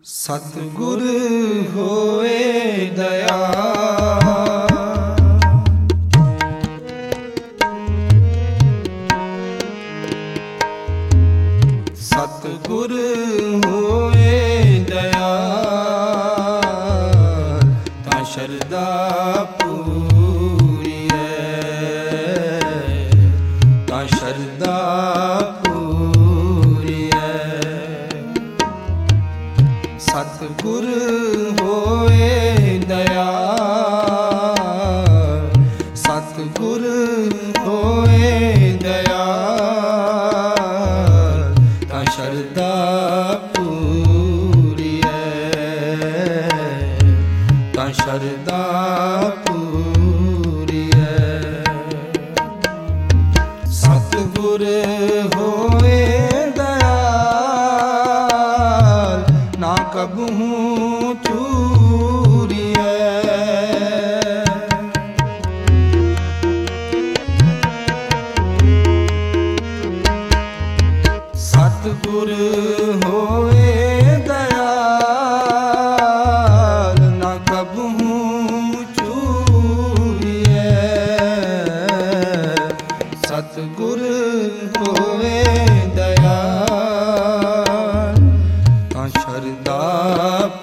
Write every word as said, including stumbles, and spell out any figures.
ਸਤਿਗੁਰ ਹੋਏ ਦਇਆਲ, ਸਤਿਗੁਰ ਹੋਏ ਦਇਆਲ, ਤਾਂ ਸ਼ਰਧਾ ਪੂਰੀਐ, ਤਾਂ ਸ਼ਰਧਾ ਸਤਿਗੁਰ ਹੋਏ ਦਇਆਲ, ਸਤਿਗੁਰ ਹੋਏ ਦਇਆਲ, ਤਾਂ ਸ਼ਰਧਾ ਪੂਰੀਐ, ਤਾਂ ਸ਼ਰਧਾ ਪੂਰੀਐ। ਸਤਿਗੁਰ ਹੋਏ ਨਾ ਕਬਹੂ ਚੂਰੀਐ, ਸਤਿਗੁਰ ਹੋਏ ਦਇਆਲ, ਨਾ ਕਬਹੂ ਚੂਰੀਐ, ਸਤਿਗੁਰ ਹੋਏ ਦਇਆਲ, ਤਾਂ ਸ਼ਰਧਾ